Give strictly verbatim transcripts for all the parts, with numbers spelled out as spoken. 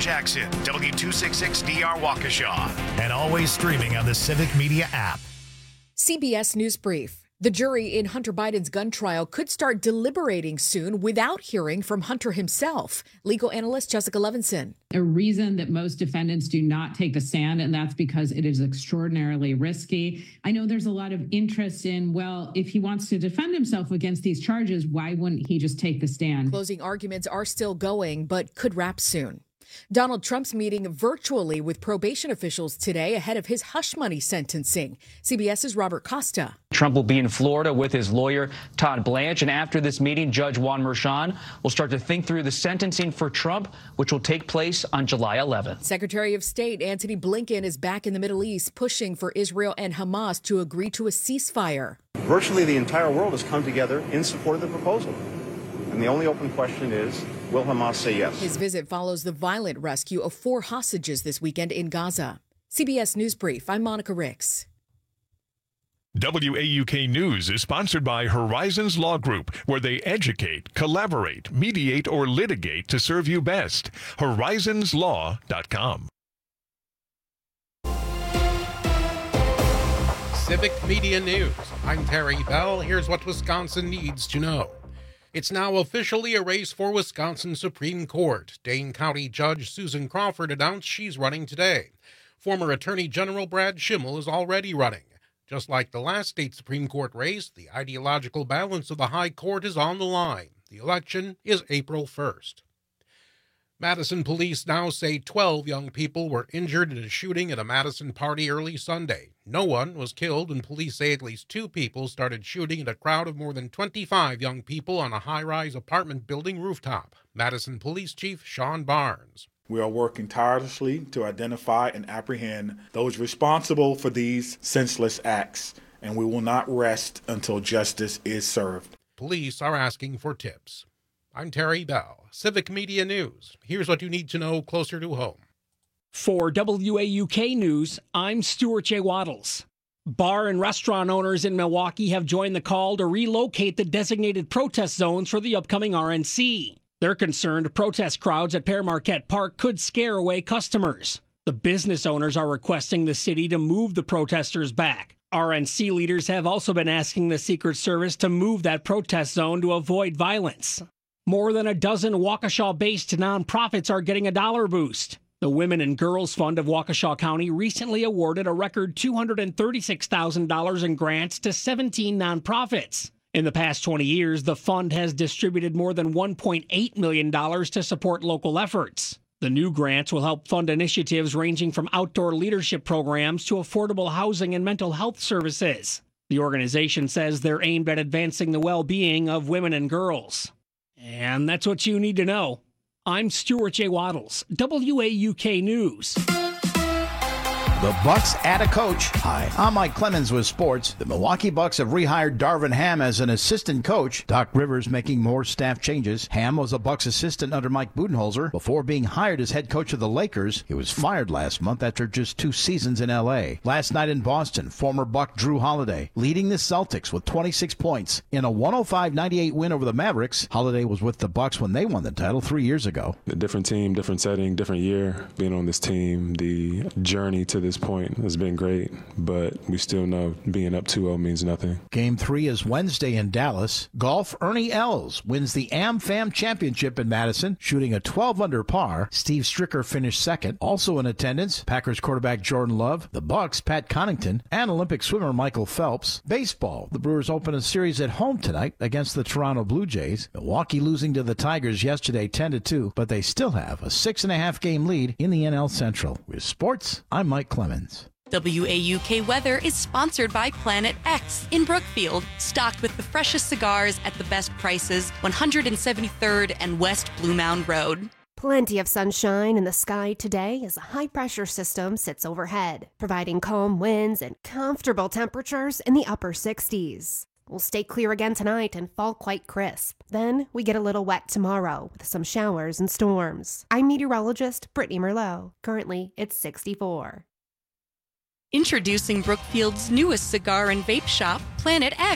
Jackson, W two sixty-six D R Waukesha, and always streaming on the Civic Media app. C B S News Brief. The jury in Hunter Biden's gun trial could start deliberating soon without hearing from Hunter himself. Legal analyst Jessica Levinson. A reason that most defendants do not take the stand, and that's because it is extraordinarily risky. I know there's a lot of interest in, well, if he wants to defend himself against these charges, why wouldn't he just take the stand? Closing arguments are still going, but could wrap soon. Donald Trump's meeting virtually with probation officials today ahead of his hush money sentencing. CBS's Robert Costa. Trump will be in Florida with his lawyer, Todd Blanche, and after this meeting, Judge Juan Merchan will start to think through the sentencing for Trump, which will take place on July eleventh. Secretary of State Antony Blinken is back in the Middle East, pushing for Israel and Hamas to agree to a ceasefire. Virtually the entire world has come together in support of the proposal. And the only open question is, will Hamas say yes? His visit follows the violent rescue of four hostages this weekend in Gaza. C B S News Brief, I'm Monica Ricks. W A U K News is sponsored by Horizons Law Group, where they educate, collaborate, mediate, or litigate to serve you best. horizons law dot com. Civic Media News. I'm Terry Bell. Here's what Wisconsin needs to know. It's now officially a race for Wisconsin Supreme Court. Dane County Judge Susan Crawford announced she's running today. Former Attorney General Brad Schimmel is already running. Just like the last state Supreme Court race, the ideological balance of the High Court is on the line. The election is April first. Madison police now say twelve young people were injured in a shooting at a Madison party early Sunday. No one was killed, and police say at least two people started shooting at a crowd of more than twenty-five young people on a high-rise apartment building rooftop. Madison Police Chief Sean Barnes. We are working tirelessly to identify and apprehend those responsible for these senseless acts, and we will not rest until justice is served. Police are asking for tips. I'm Terry Bell, Civic Media News. Here's what you need to know closer to home. For W A U K News, I'm Stuart J. Waddles. Bar and restaurant owners in Milwaukee have joined the call to relocate the designated protest zones for the upcoming R N C. They're concerned protest crowds at Pere Marquette Park could scare away customers. The business owners are requesting the city to move the protesters back. R N C leaders have also been asking the Secret Service to move that protest zone to avoid violence. More than a dozen Waukesha-based nonprofits are getting a dollar boost. The Women and Girls Fund of Waukesha County recently awarded a record two hundred thirty-six thousand dollars in grants to seventeen nonprofits. In the past twenty years, the fund has distributed more than one point eight million dollars to support local efforts. The new grants will help fund initiatives ranging from outdoor leadership programs to affordable housing and mental health services. The organization says they're aimed at advancing the well-being of women and girls. And that's what you need to know. I'm Stuart J. Waddles, W A U K News. The Bucks add a coach. Hi, I'm Mike Clemens with sports. The Milwaukee Bucks have rehired Darvin Ham as an assistant coach. Doc Rivers making more staff changes. Ham was a Bucks assistant under Mike Budenholzer before being hired as head coach of the Lakers. He was fired last month after just two seasons in L A. Last night in Boston, former Buck Drew Holiday leading the Celtics with twenty-six points in a one oh five ninety-eight win over the Mavericks. Holiday was with the Bucks when they won the title three years ago. A different team, different setting, different year. Being on this team, the journey to this point has been great, but we still know being up two oh means nothing. Game three is Wednesday in Dallas. Golf, Ernie Els wins the AmFam Championship in Madison, shooting a twelve under par. Steve Stricker finished second. Also in attendance, Packers quarterback Jordan Love, the Bucks' Pat Connaughton, and Olympic swimmer Michael Phelps. Baseball, the Brewers open a series at home tonight against the Toronto Blue Jays. Milwaukee losing to the Tigers yesterday ten to two, but they still have a six and a half game lead in the N L Central. With sports, I'm Mike Clemens. W A U K Weather is sponsored by Planet X in Brookfield, stocked with the freshest cigars at the best prices, one hundred seventy-third and West Blue Mound Road. Plenty of sunshine in the sky today as a high-pressure system sits overhead, providing calm winds and comfortable temperatures in the upper sixties. We'll stay clear again tonight and fall quite crisp. Then we get a little wet tomorrow with some showers and storms. I'm meteorologist Brittany Merlot. Currently, it's sixty-four. Introducing Brookfield's newest cigar and vape shop, Planet X.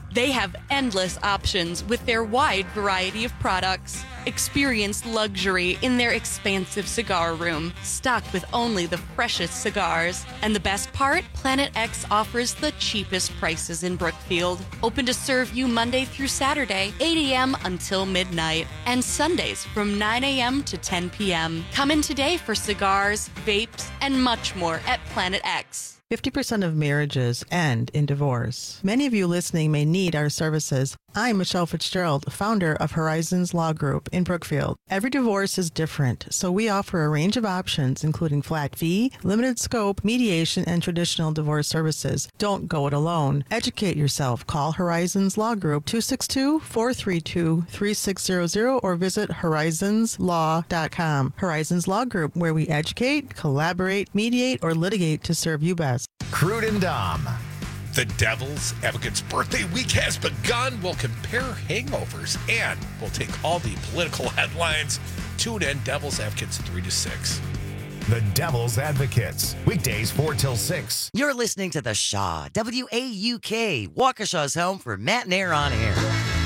They have endless options with their wide variety of products. Experience luxury in their expansive cigar room, stocked with only the freshest cigars. And the best part? Planet X offers the cheapest prices in Brookfield. Open to serve you Monday through Saturday, eight a.m. until midnight, and Sundays from nine a.m. to ten p.m. Come in today for cigars, vapes, and much more at Planet X. fifty percent of marriages end in divorce. Many of you listening may need our services. I'm Michelle Fitzgerald, founder of Horizons Law Group in Brookfield. Every divorce is different, so we offer a range of options, including flat fee, limited scope, mediation, and traditional divorce services. Don't go it alone. Educate yourself. Call Horizons Law Group two six two, four three two, three six zero zero or visit horizons law dot com. Horizons Law Group, where we educate, collaborate, mediate, or litigate to serve you best. Crude and Dom. The Devil's Advocates birthday week has begun. We'll compare hangovers and we'll take all the political headlines. Tune in, Devil's Advocates three to six. The Devil's Advocates, weekdays four till six. You're listening to The Shaw, W A U K, Waukesha's home for Matt and Air on Air.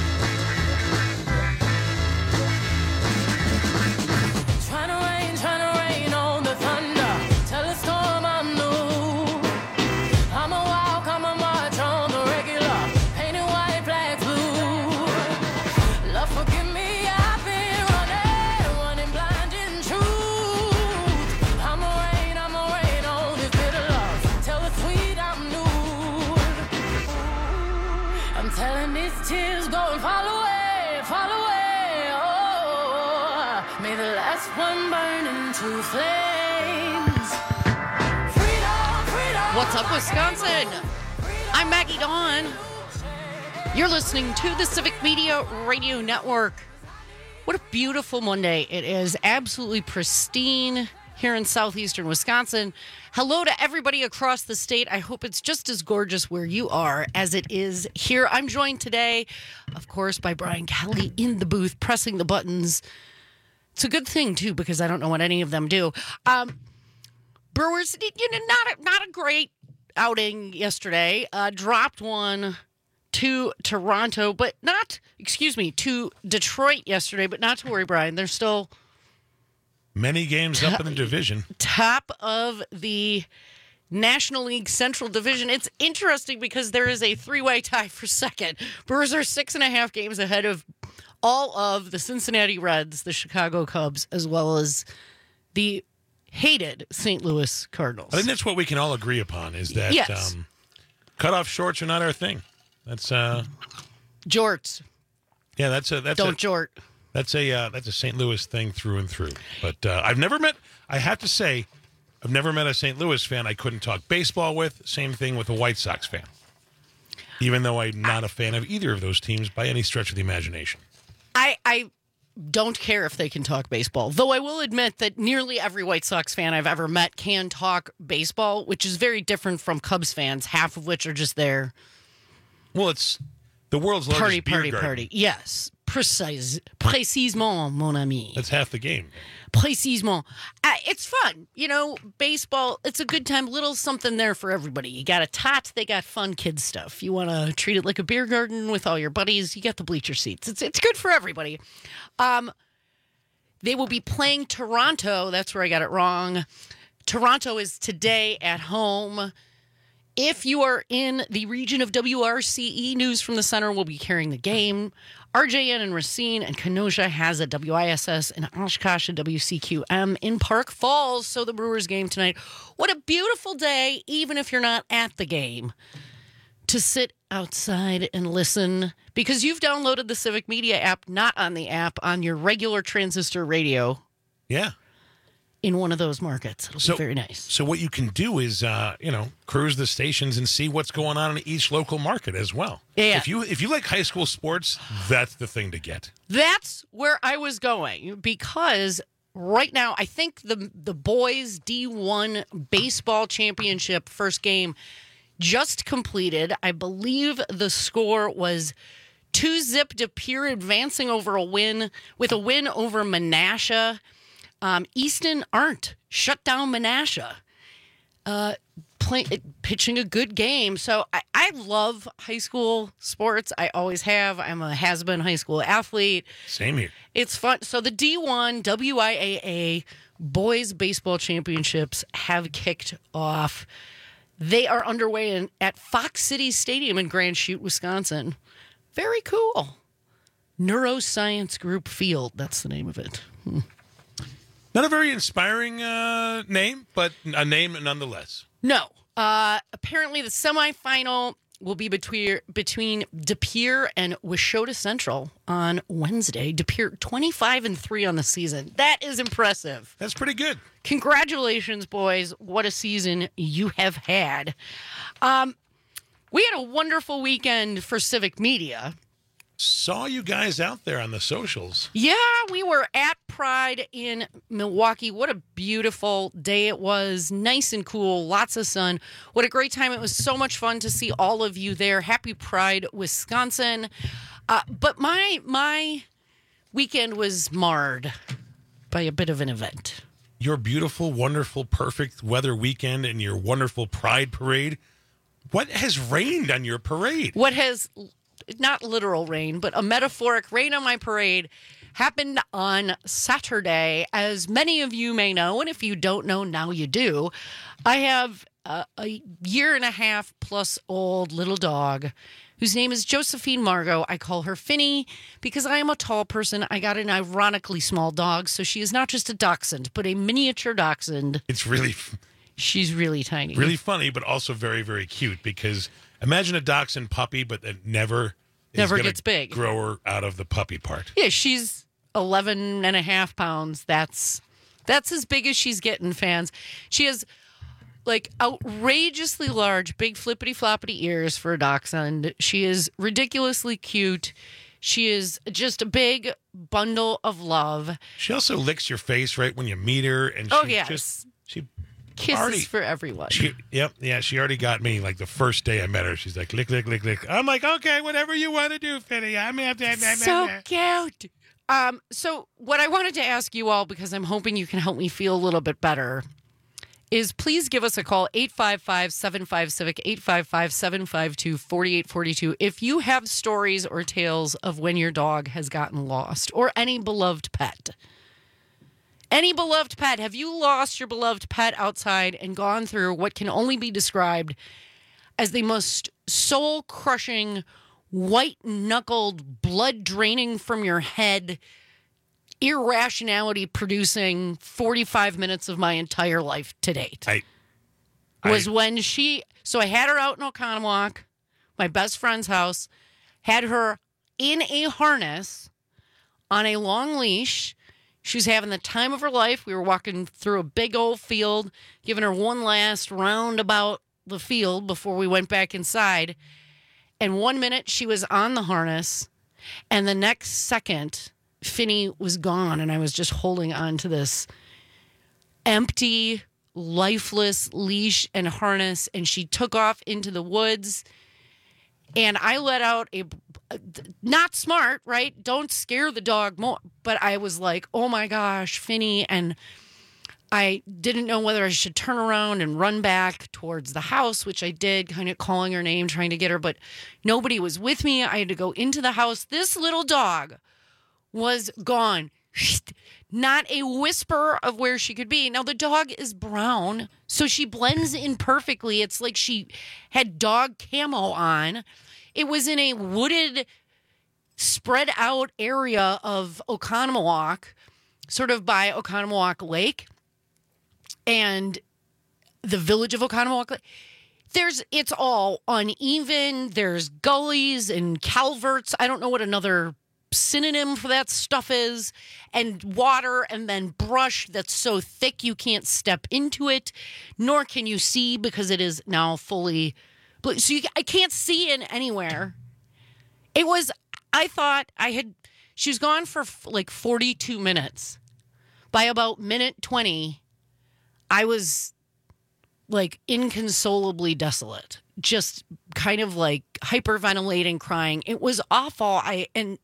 What's up, Wisconsin? I'm Maggie Dawn. You're listening to the Civic Media Radio Network. What a beautiful Monday it is. Absolutely pristine here in southeastern Wisconsin. Hello to everybody across the state. I hope it's just as gorgeous where you are as it is here. I'm joined today, of course, by Brian Kelly in the booth, pressing the buttons. It's a good thing, too, because I don't know what any of them do. Um, Brewers, you know, not a, not a great outing yesterday. Uh, dropped one to Toronto, but not, excuse me, to Detroit yesterday, but not to worry, Brian. They're still many games top, up in the division. Top of the National League Central Division. It's interesting because there is a three-way tie for second. Brewers are six and a half games ahead of all of the Cincinnati Reds, the Chicago Cubs, as well as the hated Saint Louis Cardinals. I think that's what we can all agree upon is that yes. um, cutoff shorts are not our thing. That's uh, jorts. Yeah, that's a that's don't a, jort. That's a uh, that's a Saint Louis thing through and through. But uh, I've never met. I have to say, I've never met a Saint Louis fan I couldn't talk baseball with. Same thing with a White Sox fan. Even though I'm not a fan of either of those teams by any stretch of the imagination. I. I don't care if they can talk baseball, though I will admit that nearly every White Sox fan I've ever met can talk baseball, which is very different from Cubs fans, half of which are just there. Well, it's the world's largest party, beer party, garden. party. Yes, precise, précisément, mon ami. That's half the game. Précisément. Uh, it's fun, you know. Baseball. It's a good time. Little something there for everybody. You got a tot. They got fun kid stuff. You want to treat it like a beer garden with all your buddies. You got the bleacher seats. It's it's good for everybody. Um, they will be playing Toronto. That's where I got it wrong. Toronto is today at home. If you are in the region of W R C E, News from the Center will be carrying the game. R J N and Racine and Kenosha has a W I S S and Oshkosh and W C Q M in Park Falls. So the Brewers game tonight. What a beautiful day, even if you're not at the game, to sit outside and listen because you've downloaded the Civic Media app, not on the app, on your regular transistor radio. Yeah. In one of those markets. It'll so, be very nice. So what you can do is, uh, you know, cruise the stations and see what's going on in each local market as well. Yeah. If you if you like high school sports, that's the thing to get. That's where I was going because right now I think the the boys D one baseball championship first game just completed. I believe the score was two zip De Pere advancing over a win with a win over Menasha. Um, Easton Arndt shut down Menasha. Uh, play, pitching a good game. So I, I love high school sports. I always have. I'm a has-been high school athlete. Same here. It's fun. So the D one W I A A Boys Baseball Championships have kicked off. They are underway in, at Fox City Stadium in Grand Chute, Wisconsin. Very cool. Neuroscience Group Field. That's the name of it. Hmm. Not a very inspiring uh, name, but a name nonetheless. No. Uh, apparently, the semifinal will be between between De Pere and Wauchota Central on Wednesday. De Pere twenty-five and three on the season. That is impressive. That's pretty good. Congratulations, boys! What a season you have had. Um, we had a wonderful weekend for Civic Media. Saw you guys out there on the socials. Yeah, we were at Pride in Milwaukee. What a beautiful day it was. Nice and cool. Lots of sun. What a great time. It was so much fun to see all of you there. Happy Pride, Wisconsin. Uh, but my my weekend was marred by a bit of an event. Your beautiful, wonderful, perfect weather weekend and your wonderful Pride parade. What has rained on your parade? What has... not literal rain, but a metaphoric rain on my parade happened on Saturday. As many of you may know, and if you don't know, now you do, I have a, a year and a half plus old little dog whose name is Josephine Margot. I call her Finny because I am a tall person. I got an ironically small dog, so she is not just a dachshund, but a miniature dachshund. It's really... She's really tiny. Really funny, but also very, very cute because... imagine a dachshund puppy, but that never never gets big. Grow her out of the puppy part. Yeah, she's eleven and a half pounds. That's that's as big as she's getting, fans. She has like outrageously large, big flippity floppity ears for a dachshund. She is ridiculously cute. She is just a big bundle of love. She also licks your face right when you meet her, and she oh yes, just she. Kisses already, for everyone. She, yep, yeah, she already got me. Like the first day I met her, she's like, lick, lick, lick, lick. I'm like, okay, whatever you want to do, Finny. I'm so cute. Um, so what I wanted to ask you all, because I'm hoping you can help me feel a little bit better, is please give us a call, eight five five, seven five, CIVIC, eight five five, seven five two, four eight four two, if you have stories or tales of when your dog has gotten lost or any beloved pet. Any beloved pet. Have you lost your beloved pet outside and gone through what can only be described as the most soul-crushing, white-knuckled, blood-draining from your head, irrationality-producing forty-five minutes of my entire life to date? I, was I, when she... So I had her out in Oconomowoc, my best friend's house, had her in a harness on a long leash. She was having the time of her life. We were walking through a big old field, giving her one last round about the field before we went back inside. And one minute she was on the harness, and the next second Finny was gone, and I was just holding on to this empty, lifeless leash and harness, and she took off into the woods. And I let out a, not smart, right? Don't scare the dog more. But I was like, oh my gosh, Finny. And I didn't know whether I should turn around and run back towards the house, which I did, kind of calling her name, trying to get her. But nobody was with me. I had to go into the house. This little dog was gone. Not a whisper of where she could be. Now, the dog is brown, so she blends in perfectly. It's like she had dog camo on. It was in a wooded, spread out area of Oconomowoc, sort of by Oconomowoc Lake and the village of Oconomowoc Lake. There's, it's all uneven. There's gullies and calverts. I don't know what another synonym for that stuff is, and water, and then brush that's so thick you can't step into it, nor can you see because it is now fully, so you, I can't see in anywhere. It was, I thought I had, she was gone for like forty-two minutes. By about minute twenty, I was like inconsolably desolate, just kind of like hyperventilating, crying. It was awful. I, and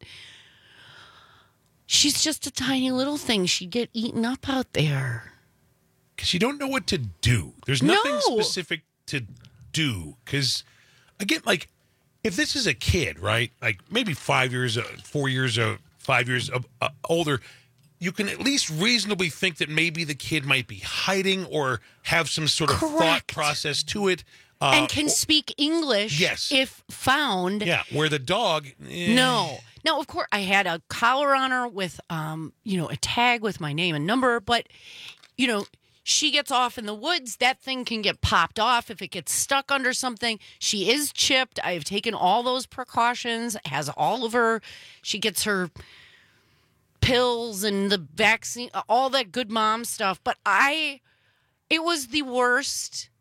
she's just a tiny little thing. She'd get eaten up out there. Because you don't know what to do. There's nothing no. specific to do? Because, again, like, if this is a kid, right, like maybe five years, uh, four years, uh, five years uh, uh, older, you can at least reasonably think that maybe the kid might be hiding or have some sort of Correct. thought process to it. Uh, and can speak English yes. if found. Yeah, where the dog... Eh. No. No, of course, I had a collar on her with, um, you know, a tag with my name and number, but, you know, she gets off in the woods, that thing can get popped off if it gets stuck under something. She is chipped. I have taken all those precautions, has all of her, she gets her pills and the vaccine, all that good mom stuff, but I, it was the worst...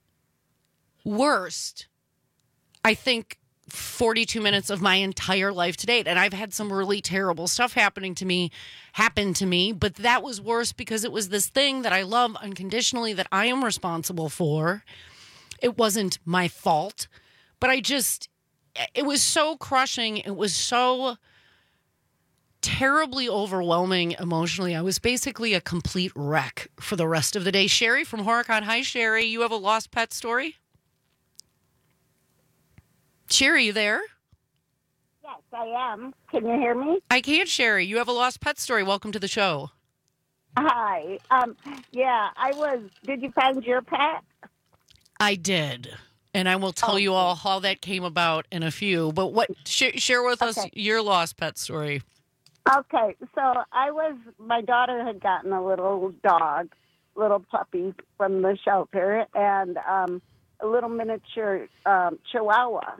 Worst, I think, forty-two minutes of my entire life to date. And I've had some really terrible stuff happening to me, happen to me. But that was worse because it was this thing that I love unconditionally that I am responsible for. It wasn't my fault. But I just, it was so crushing. It was so terribly overwhelming emotionally. I was basically a complete wreck for the rest of the day. Sherry from Horicon. Hi, Sherry. You have a lost pet story? Sherry, you there? Yes, I am. Can you hear me? I can, Sherry. You have a lost pet story. Welcome to the show. Hi. Um, yeah, I was. Did you find your pet? I did. And I will tell okay. you all how that came about in a few. But what? Sh- share with okay. us your lost pet story. Okay. So I was, my daughter had gotten a little dog, little puppy from the shelter. And, um, a little miniature um, chihuahua.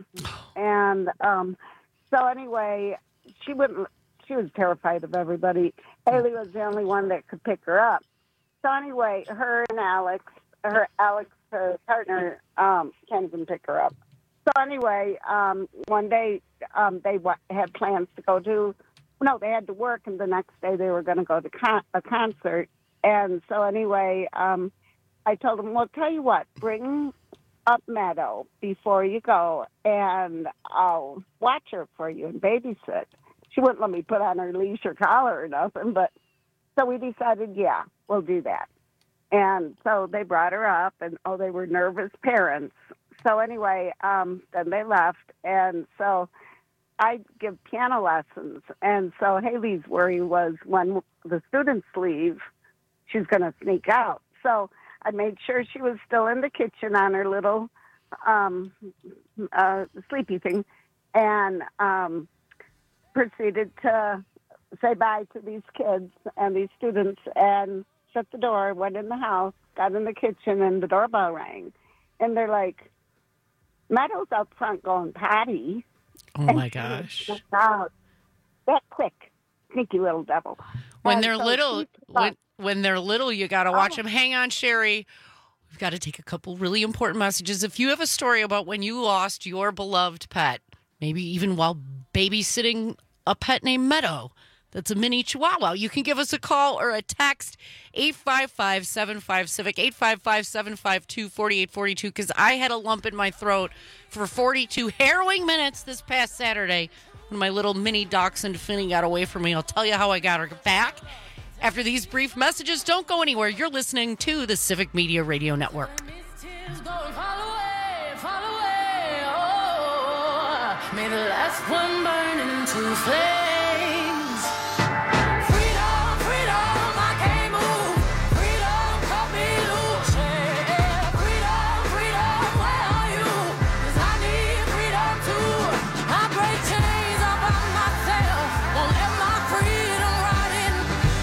And um, so anyway, she wouldn't, she was terrified of everybody. Haley was the only one that could pick her up. So anyway, her and Alex, her Alex, her partner, um, can't even pick her up. So anyway, um, one day um, they w- had plans to go to, no, they had to work, and the next day they were going to go to con- a concert. And so anyway, um, I told them, well, tell you what, bring up Meadow before you go, and I'll watch her for you and babysit. She wouldn't let me put on her leash or collar or nothing, but so we decided, yeah, we'll do that. And so they brought her up, and oh, they were nervous parents. So anyway, um, then they left, and so I give piano lessons, and so Haley's worry was when the students leave, she's going to sneak out. So I made sure she was still in the kitchen on her little um, uh, sleepy thing, and um, proceeded to say bye to these kids and these students and shut the door, went in the house, got in the kitchen, and the doorbell rang. And they're like, Meadow's out front going potty. Oh, and my gosh. Out that quick, sneaky little devil. When and they're so little... when. When they're little, you got to watch oh. them. Hang on, Sherry. We've got to take a couple really important messages. If you have a story about when you lost your beloved pet, maybe even while babysitting a pet named Meadow, that's a mini chihuahua, you can give us a call or a text, eight five five, seven five, CIVIC, eight five five, seven five two, four eight four two, because I had a lump in my throat for forty-two harrowing minutes this past Saturday when my little mini dachshund Finny got away from me. I'll tell you how I got her back. After these brief messages, don't go anywhere. You're listening to the Civic Media Radio Network. May the last one burn into flames. Freedom, freedom, I can't move. Freedom, cut me loose. Yeah. Freedom, freedom, where are you? 'Cause I need freedom too. I break chains all by myself. Won't let my freedom rot in.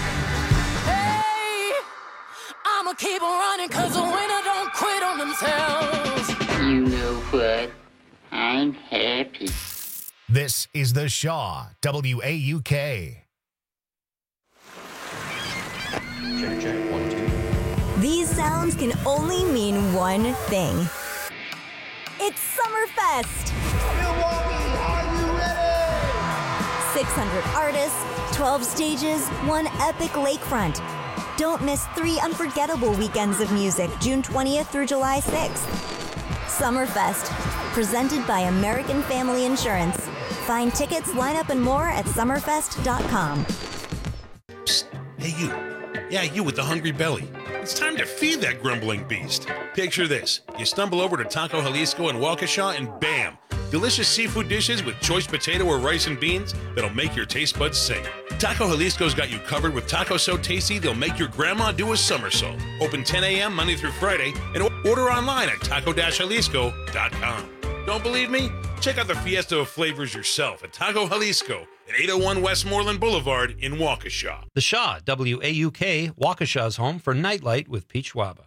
Hey, I'ma keep on running 'cause the winner don't quit on themselves. You know what? I'm happy. This is the Shaw, W A U K. Check, check, one, two. These sounds can only mean one thing. It's Summerfest! Milwaukee, are you ready? six hundred artists, twelve stages, one epic lakefront. Don't miss three unforgettable weekends of music, June twentieth through July sixth. Summerfest, presented by American Family Insurance. Find tickets, lineup, and more at summerfest dot com. Psst. Hey, you. Yeah, you with the hungry belly. It's time to feed that grumbling beast. Picture this. You stumble over to Taco Jalisco in Waukesha and bam! Delicious seafood dishes with choice potato or rice and beans that'll make your taste buds sing. Taco Jalisco's got you covered with tacos so tasty they'll make your grandma do a somersault. Open ten a.m. Monday through Friday and order online at taco jalisco dot com. Don't believe me? Check out the fiesta of flavors yourself at Taco Jalisco at eight oh one Westmoreland Boulevard in Waukesha. The Shaw, W A U K, Waukesha's home for Nightlight with Pete Schwaba.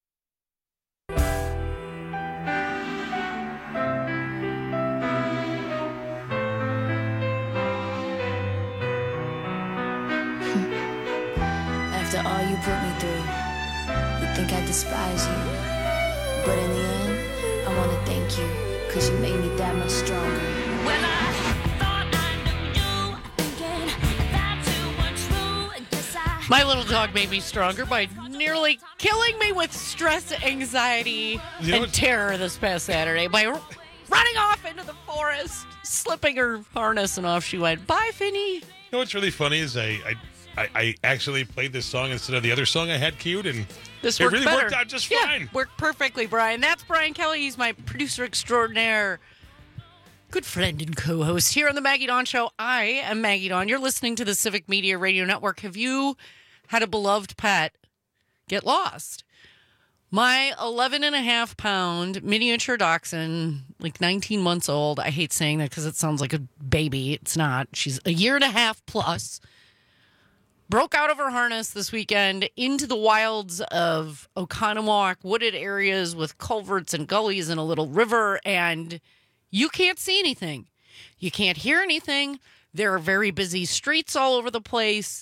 After all you put me through, you think I despise you. But in the end, I want to thank you, because you made me that much stronger. When I thought I knew you, thinking that you were true, I guess I... My little dog made me stronger by nearly killing me with stress, anxiety, You know and terror this past Saturday by r- running off into the forest, slipping her harness, and off she went. Bye, Finny. You know what's really funny is I, I, I, I actually played this song instead of the other song I had queued, and This it worked really better. worked out just yeah, fine. Worked perfectly, Brian. That's Brian Kelly. He's my producer extraordinaire, good friend and co-host here on the Maggie Dawn Show. I am Maggie Dawn. You're listening to the Civic Media Radio Network. Have you had a beloved pet get lost? My eleven and a half pound miniature dachshund, like nineteen months old. I hate saying that because it sounds like a baby. It's not. She's a year and a half plus. Broke out of her harness this weekend into the wilds of Oconomowoc, wooded areas with culverts and gullies and a little river, and you can't see anything. You can't hear anything. There are very busy streets all over the place.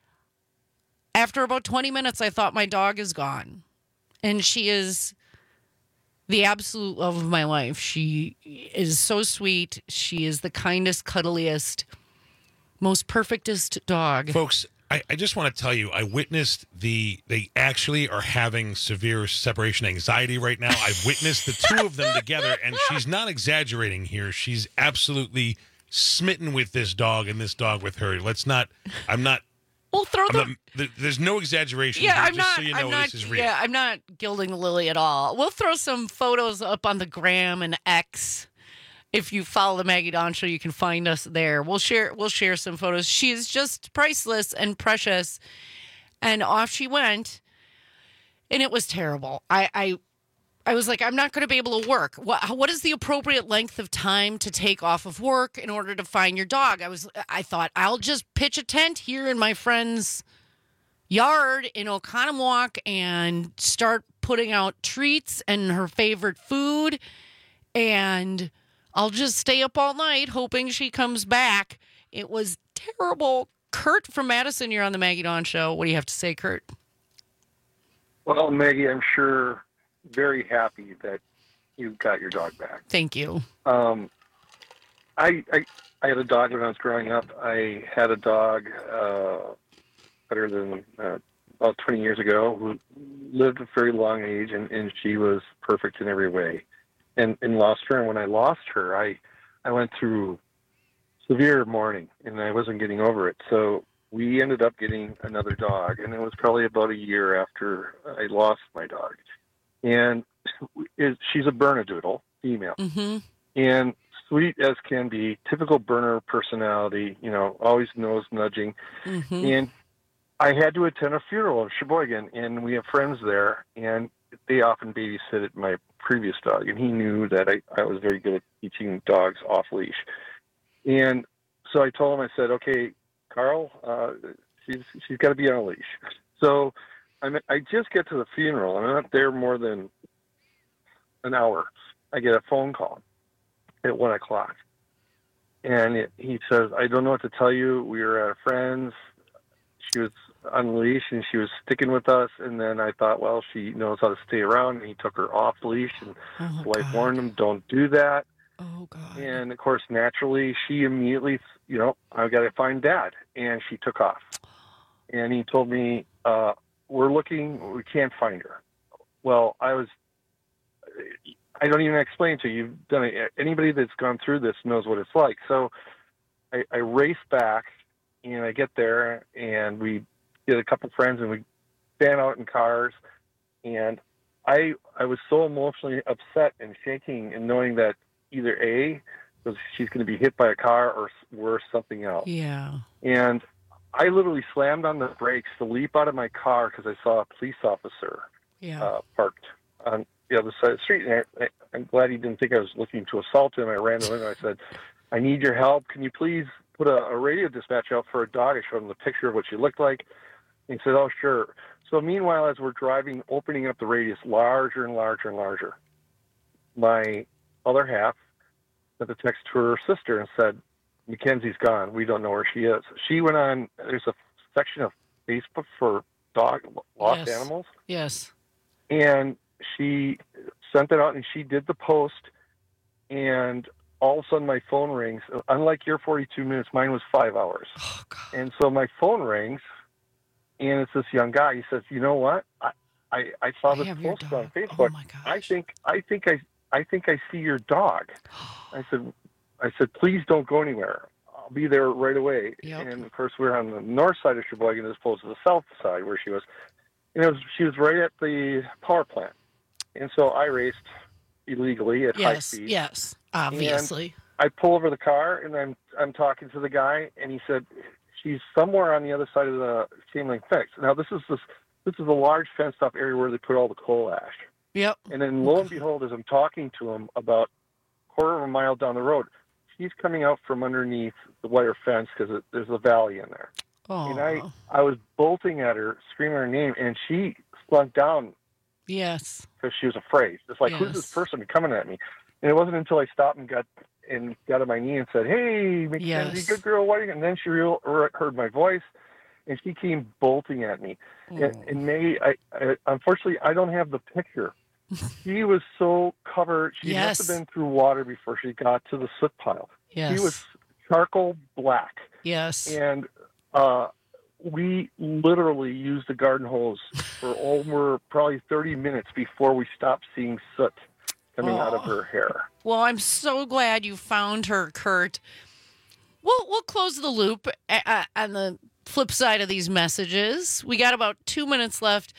After about twenty minutes, I thought my dog is gone. And she is the absolute love of my life. She is so sweet. She is the kindest, cuddliest, most perfectest dog. Folks, I, I just want to tell you, I witnessed the, they actually are having severe separation anxiety right now. I've witnessed the two of them together, and she's not exaggerating here. She's absolutely smitten with this dog and this dog with her. Let's not, I'm not, We'll throw I'm the... not- th- there's no exaggeration Yeah, here, I'm just not. so you know I'm not. this is real. Yeah, I'm not gilding the lily at all. We'll throw some photos up on the gram and X. If you follow the Maggie Dawn Show, you can find us there. We'll share. We'll share some photos. She is just priceless and precious. And off she went, and it was terrible. I. I I was like, I'm not going to be able to work. What, what is the appropriate length of time to take off of work in order to find your dog? I was, I thought, I'll just pitch a tent here in my friend's yard in Oconomowoc and start putting out treats and her favorite food. And I'll just stay up all night hoping she comes back. It was terrible. Kurt from Madison, you're on the Maggie Dawn Show. What do you have to say, Kurt? Well, Maggie, I'm sure very happy that you got your dog back. Thank you. Um, I, I I had a dog when I was growing up. I had a dog uh, better than uh, about twenty years ago who lived a very long age, and, and she was perfect in every way. And, and lost her. And when I lost her, I I went through severe mourning, and I wasn't getting over it. So we ended up getting another dog, and it was probably about a year after I lost my dog. And is she's a Bernedoodle, female, mm-hmm. and sweet as can be, typical Berner personality, you know, always nose nudging. Mm-hmm. And I had to attend a funeral in Sheboygan, and we have friends there, and they often babysitted my previous dog, and he knew that I, I was very good at teaching dogs off leash. And so I told him, I said, okay, Carl, uh, she's she's got to be on a leash. So I I just get to the funeral. I'm not there more than an hour. I get a phone call at one o'clock, and it, he says, "I don't know what to tell you. We were at a friend's. She was on leash, and she was sticking with us. And then I thought, well, she knows how to stay around. And he took her off leash, and oh, his wife warned him, don't do that. Oh God! And of course, naturally, she immediately, you know, I got to find Dad, and she took off. And he told me, uh, we're looking, we can't find her. Well, I was, I don't even explain to you. You've done it. Anybody that's gone through this knows what it's like. So I, I race back, and I get there, and we get a couple friends, and we stand out in cars, and I I was so emotionally upset and shaking, and knowing that either A, was she's going to be hit by a car, or worse, something else. Yeah. And I literally slammed on the brakes to leap out of my car because I saw a police officer Yeah. uh, parked on the other side of the street. And I, I'm glad he didn't think I was looking to assault him. I ran to him and I said, I need your help. Can you please put a, a radio dispatch out for a dog? I showed him the picture of what she looked like. And he said, oh, sure. So meanwhile, as we're driving, opening up the radius larger and larger and larger, my other half sent a text to her sister and said, Mackenzie's gone. We don't know where she is. She went on, there's a section of Facebook for dog lost Yes. animals. Yes. And she sent it out, and she did the post, and all of a sudden my phone rings. Unlike your forty-two minutes, mine was five hours. Oh, God. And so my phone rings, and it's this young guy. He says, you know what? I, I, I saw this have your post dog. on Facebook. Oh, my gosh. I think I think I I think I see your dog. I said I said, please don't go anywhere. I'll be there right away. Yep. And of course, we we're on the north side of Sheboygan as opposed to the south side where she was. And it was she was right at the power plant. And so I raced illegally at high Yes. speed. Yes. Obviously. I pull over the car, and I'm I'm talking to the guy, and he said, she's somewhere on the other side of the chain link fence. Now this is this this is a large fenced off area where they put all the coal ash. Yep. And then lo and behold, as I'm talking to him about a quarter of a mile down the road, she's coming out from underneath the wire fence because there's a valley in there. Oh. And I I was bolting at her, screaming her name, and she slunk down Yes. because she was afraid. It's like, Yes. who's this person coming at me? And it wasn't until I stopped and got and got on my knee and said, hey, Mackenzie, Yes. good girl, what are you? And then she real, heard my voice, and she came bolting at me. And, Oh. and May, I, I, unfortunately, I don't have the picture. She was so covered. She Yes. must have been through water before she got to the soot pile. Yes. She was charcoal black. Yes. And uh, we literally used the garden hose for over probably thirty minutes before we stopped seeing soot coming out of Oh. her hair. Well, I'm so glad you found her, Kurt. We'll we'll close the loop uh, uh, on the flip side of these messages. We got about two minutes left.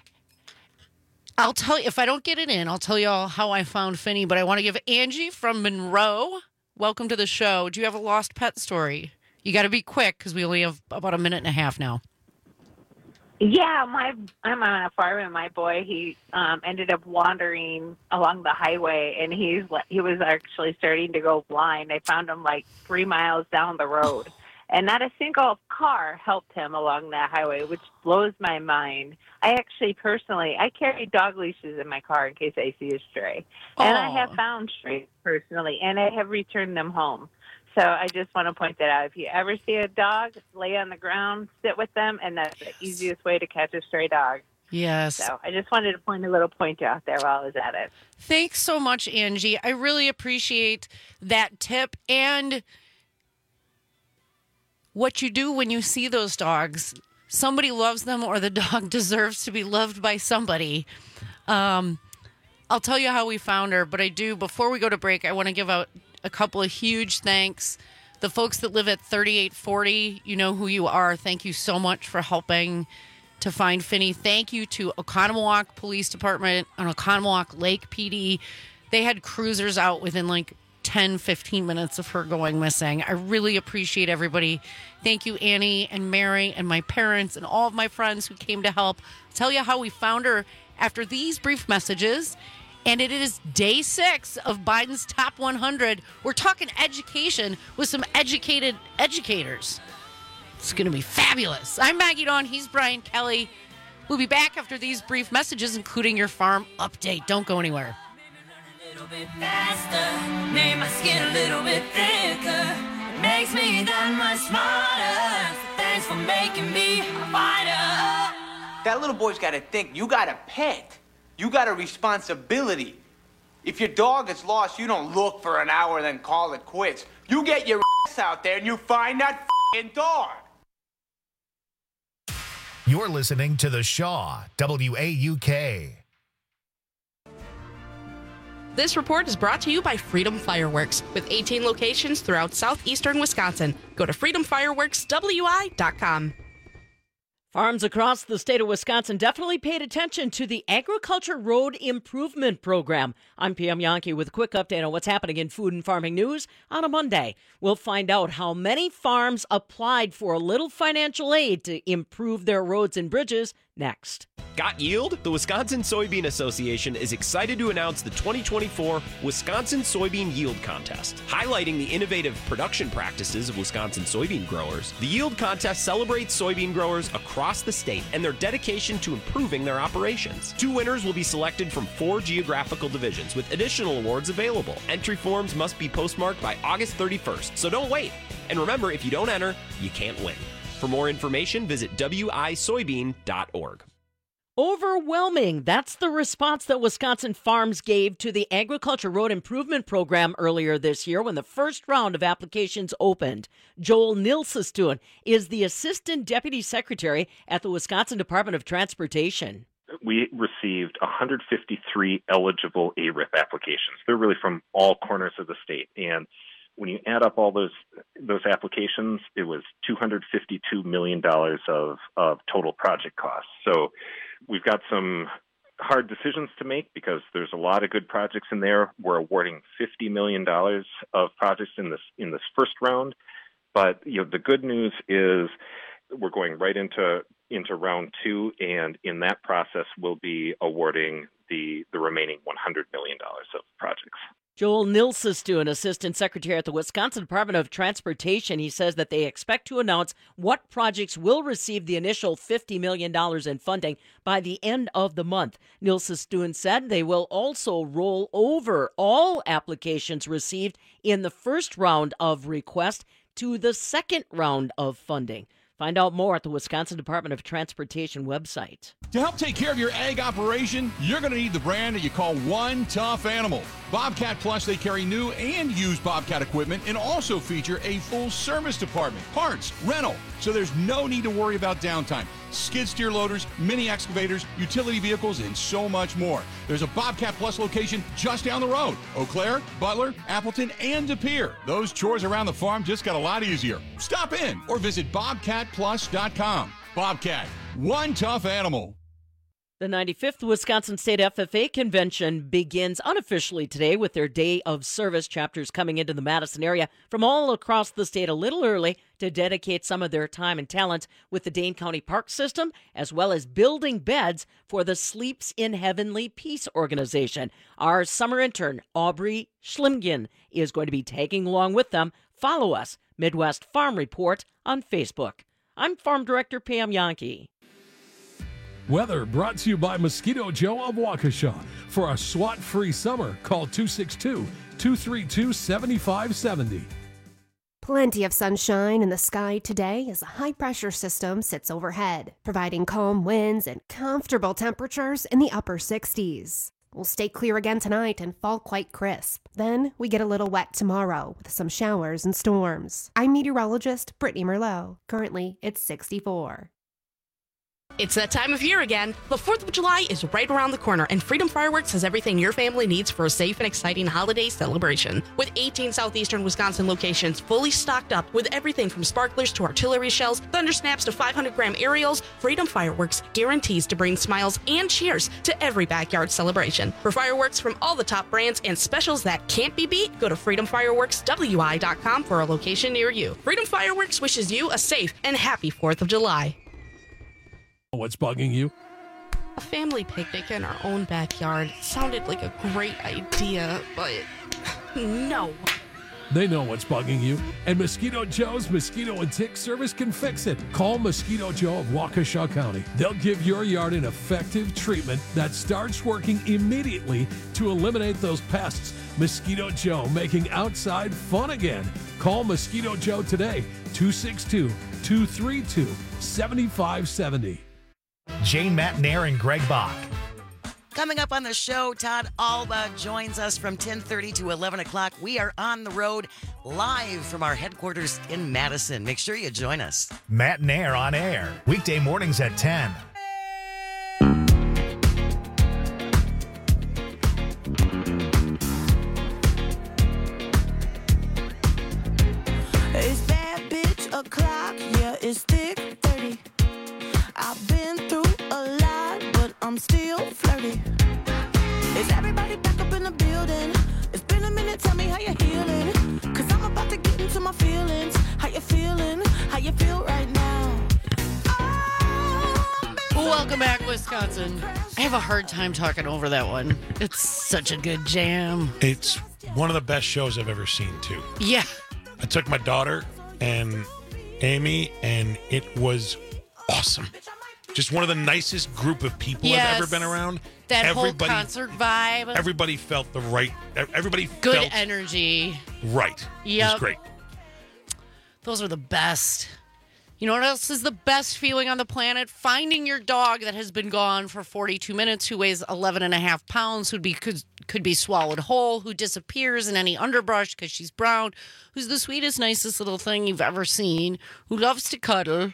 I'll tell you, if I don't get it in, I'll tell you all how I found Finny, but I want to give Angie from Monroe, welcome to the show. Do you have a lost pet story? You got to be quick because we only have about a minute and a half now. Yeah, my I'm on a farm, and my boy he um, ended up wandering along the highway, and he's he was actually starting to go blind. I found him like three miles down the road, and not a single car helped him along that highway, which blows my mind. I actually personally I carry dog leashes in my car in case I see a stray, and I have found strays personally, and I have returned them home. So I just want to point that out. If you ever see a dog, lay on the ground, sit with them, and that's the easiest way to catch a stray dog. Yes. So I just wanted to point a little pointer out there while I was at it. Thanks so much, Angie. I really appreciate that tip and what you do when you see those dogs. Somebody loves them, or the dog deserves to be loved by somebody. Um, I'll tell you how we found her, but I do, before we go to break, I want to give out a couple of huge thanks. The folks that live at thirty-eight forty, you know who you are. Thank you so much for helping to find Finny. Thank you to Oconomowoc Police Department and Oconomowoc Lake P D. They had cruisers out within like ten, fifteen minutes of her going missing. I really appreciate everybody. Thank you, Annie and Mary and my parents and all of my friends who came to help. I'll tell you how we found her after these brief messages. And it is day six of Biden's top one hundred. We're talking education with some educated educators. It's going to be fabulous. I'm Maggie Dawn. He's Brian Kelly. We'll be back after these brief messages, including your farm update. Don't go anywhere. Faster, made my skin a little bit thicker. It makes me that much smarter. Thanks for making me a fighter. That little boy's got to think. You got a pet. You got a responsibility. If your dog is lost, you don't look for an hour and then call it quits. You get your ass out there and you find that f***ing dog. You're listening to The Shaw, W A U K. This report is brought to you by Freedom Fireworks, with eighteen locations throughout southeastern Wisconsin. Go to freedom fireworks w i dot com. Farms across the state of Wisconsin definitely paid attention to the Agriculture Road Improvement Program. I'm P M Yankee with a quick update on what's happening in food and farming news on a Monday. We'll find out how many farms applied for a little financial aid to improve their roads and bridges next. Got yield? The Wisconsin Soybean Association is excited to announce the twenty twenty-four Wisconsin Soybean Yield Contest. Highlighting the innovative production practices of Wisconsin soybean growers, the Yield Contest celebrates soybean growers across the state and their dedication to improving their operations. Two winners will be selected from four geographical divisions with additional awards available. Entry forms must be postmarked by August thirty-first, so don't wait. And remember, if you don't enter, you can't win. For more information, visit w i soybean dot org. Overwhelming. That's the response that Wisconsin farms gave to the Agriculture Road Improvement Program earlier this year when the first round of applications opened. Joel Nilsestuen is the Assistant Deputy Secretary at the Wisconsin Department of Transportation. We received one hundred fifty-three eligible A R I P applications. They're really from all corners of the state. And when you add up all those those applications, it was two hundred fifty-two million dollars of, of total project costs. So we've got some hard decisions to make because there's a lot of good projects in there. We're awarding fifty million dollars of projects in this in this first round. But you know, the good news is we're going right into into round two, and in that process, we'll be awarding the, the remaining one hundred million dollars of projects. Joel Nilsestuen, Assistant Secretary at the Wisconsin Department of Transportation, he says that they expect to announce what projects will receive the initial fifty million dollars in funding by the end of the month. Nilsestuen said they will also roll over all applications received in the first round of request to the second round of funding. Find out more at the Wisconsin Department of Transportation website. To help take care of your ag operation, you're going to need the brand that you call One Tough Animal. Bobcat Plus, they carry new and used Bobcat equipment and also feature a full service department, parts, rental, so there's no need to worry about downtime. Skid steer loaders, mini excavators, utility vehicles, and so much more. There's a Bobcat Plus location just down the road. Eau Claire, Butler, Appleton, and De Pere. Those chores around the farm just got a lot easier. Stop in or visit bobcat plus dot com. Bobcat, one tough animal. The ninety-fifth Wisconsin State F F A Convention begins unofficially today with their Day of Service chapters coming into the Madison area from all across the state a little early to dedicate some of their time and talent with the Dane County Park System, as well as building beds for the Sleeps in Heavenly Peace organization. Our summer intern, Aubrey Schlimgen, is going to be tagging along with them. Follow us, Midwest Farm Report, on Facebook. I'm Farm Director Pam Yankee. Weather brought to you by Mosquito Joe of Waukesha. For a SWAT-free summer, call two six two, two three two, seven five seven zero. Plenty of sunshine in the sky today as a high-pressure system sits overhead, providing calm winds and comfortable temperatures in the upper sixties. We'll stay clear again tonight and fall quite crisp. Then we get a little wet tomorrow with some showers and storms. I'm meteorologist Brittany Merlot. Currently, it's sixty-four. It's that time of year again. The fourth of July is right around the corner, and Freedom Fireworks has everything your family needs for a safe and exciting holiday celebration. With eighteen southeastern Wisconsin locations fully stocked up with everything from sparklers to artillery shells, thunder snaps to five hundred gram aerials, Freedom Fireworks guarantees to bring smiles and cheers to every backyard celebration. For fireworks from all the top brands and specials that can't be beat, go to freedom fireworks w i dot com for a location near you. Freedom Fireworks wishes you a safe and happy fourth of July. What's bugging you? A family picnic in our own backyard sounded like a great idea, but no. They know what's bugging you, and Mosquito Joe's Mosquito and Tick Service can fix it. Call Mosquito Joe of Waukesha County. They'll give your yard an effective treatment that starts working immediately to eliminate those pests. Mosquito Joe, making outside fun again. Call Mosquito Joe today, two six two, two three two, seven five seven zero. Jane Matnair and Greg Bach. Coming up on the show, Todd Alba joins us from ten thirty to eleven o'clock. We are on the road live from our headquarters in Madison. Make sure you join us. Matnair on air, weekday mornings at ten. It's bad bitch o'clock, yeah, it's thick thirty. thirty. Is everybody back up in the building? It's been a minute, tell me how you're healing. Cause I'm about to get into my feelings. How you feeling? How you feel right now? Welcome back, Wisconsin. I have a hard time talking over that one. It's such a good jam. It's one of the best shows I've ever seen, too. Yeah. I took my daughter and Amy, and it was awesome. Just one of the nicest group of people Yes. I've ever been around. That everybody, whole concert vibe. Everybody felt the right. Everybody Good felt energy. right. It Yep. was great. Those are the best. You know what else is the best feeling on the planet? Finding your dog that has been gone for forty-two minutes, who weighs eleven and a half pounds, who'd be could, could be swallowed whole, who disappears in any underbrush because she's brown, who's the sweetest, nicest little thing you've ever seen, who loves to cuddle,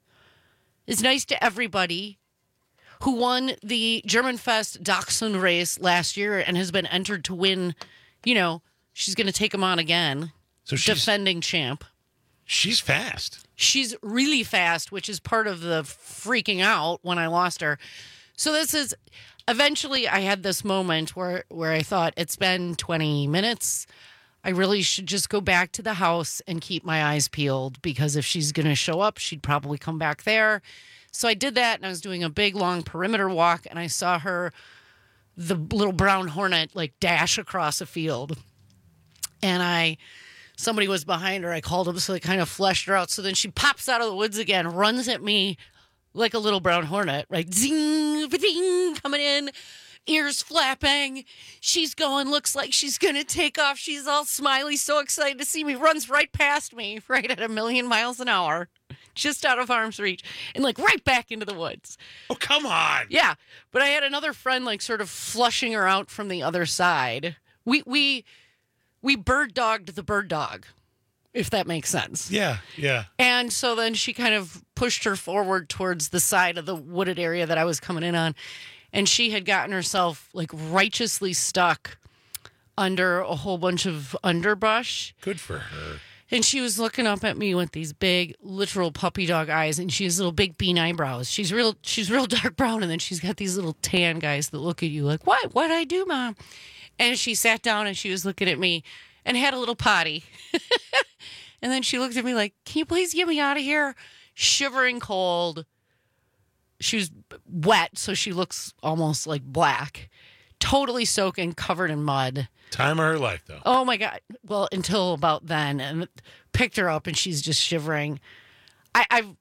is nice to everybody, who won the German Fest Dachshund race last year and has been entered to win, you know, she's going to take him on again. So she's, defending champ. She's fast. She's really fast, which is part of the freaking out when I lost her. So this is, eventually I had this moment where, where I thought, it's been twenty minutes. I really should just go back to the house and keep my eyes peeled, because if she's going to show up, she'd probably come back there. So I did that, and I was doing a big, long perimeter walk, and I saw her, the little brown hornet, like dash across a field. And I... Somebody was behind her. I called him, so they kind of fleshed her out. So then she pops out of the woods again, runs at me like a little brown hornet, right? Zing, ba-ding, coming in, ears flapping. She's going, looks like she's going to take off. She's all smiley, so excited to see me. Runs right past me, right at a million miles an hour, just out of arm's reach, and like right back into the woods. Oh, come on. Yeah. But I had another friend like sort of flushing her out from the other side. We, we, We bird dogged the bird dog, if that makes sense. Yeah, yeah. And so then she kind of pushed her forward towards the side of the wooded area that I was coming in on. And she had gotten herself like righteously stuck under a whole bunch of underbrush. Good for her. And she was looking up at me with these big, literal puppy dog eyes, and she has little big bean eyebrows. She's real, she's real dark brown, and then she's got these little tan guys that look at you like, "What? What'd I do, Mom?" And she sat down and she was looking at me and had a little potty. And then she looked at me like, "Can you please get me out of here?" Shivering cold. She was wet, so she looks almost like black. Totally soaking, covered in mud. Time of her life, though. Oh, my God. Well, until about then. And picked her up and she's just shivering. I, I've...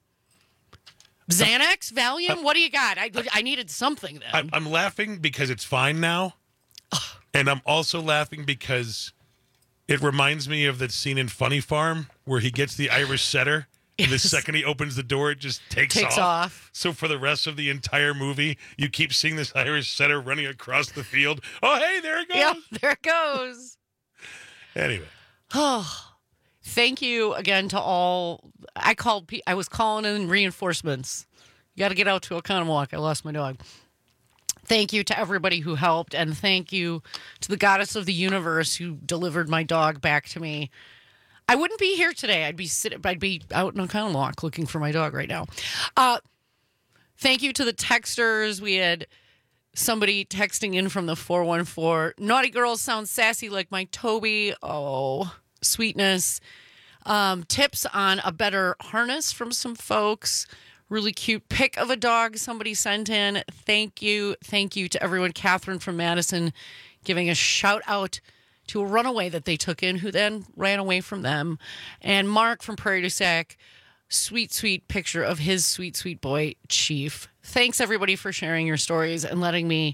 Xanax? Valium? What do you got? I, I needed something then. I'm, I'm laughing because it's fine now. And I'm also laughing because it reminds me of that scene in Funny Farm where he gets the Irish setter. And the second he opens the door, it just takes, Takes off. off. So for the rest of the entire movie, you keep seeing this Irish setter running across the field. Oh, hey, there it goes. Yep, there it goes. Anyway. Oh, thank you again to all. I called. pe- I was calling in reinforcements. You got to get out to Oconomowoc. I lost my dog. Thank you to everybody who helped, and thank you to the goddess of the universe who delivered my dog back to me. I wouldn't be here today. I'd be sitting. I'd be out in Oconomowoc looking for my dog right now. Uh, thank you to the texters. We had somebody texting in from the four one four. Naughty girls sound sassy like my Toby. Oh, sweetness. Um, tips on a better harness from some folks. Really cute pic of a dog somebody sent in. Thank you. Thank you to everyone. Catherine from Madison giving a shout out to a runaway that they took in who then ran away from them. And Mark from Prairie du Sac, sweet, sweet picture of his sweet, sweet boy, Chief. Thanks, everybody, for sharing your stories and letting me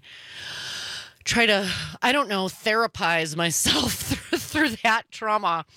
try to, I don't know, therapize myself through, through that trauma.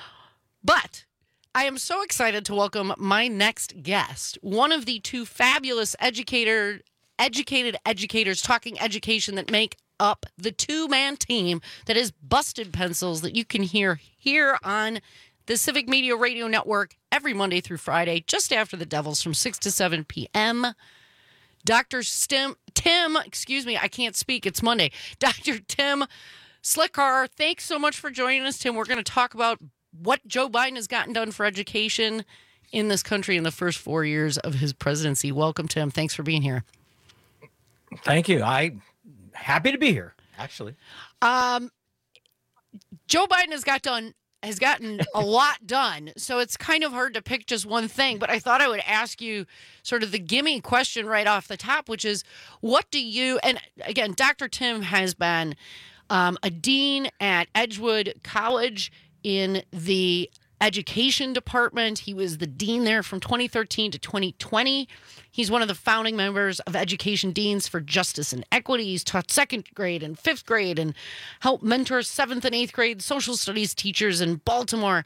But I am so excited to welcome my next guest, one of the two fabulous educator, educated educators talking education that make up the two-man team that is Busted Pencils that you can hear here on the Civic Media Radio Network every Monday through Friday, just after the Devils from six to seven p.m. Doctor Stim, Tim, excuse me, I can't speak. It's Monday. Doctor Tim Slickar, thanks so much for joining us, Tim. We're going to talk about what Joe Biden has gotten done for education in this country in the first four years of his presidency. Welcome, Tim. Thanks for being here. Thank you. I happy to be here, actually. Um, Joe Biden has got done has gotten a lot done, so it's kind of hard to pick just one thing. But I thought I would ask you sort of the gimme question right off the top, which is, what do you? And again, Doctor Tim has been um, a dean at Edgewood College in the education department. He was the dean there from twenty thirteen to twenty twenty. He's one of the founding members of Education Deans for Justice and Equity. He's taught second grade and fifth grade and helped mentor seventh and eighth grade social studies teachers in Baltimore.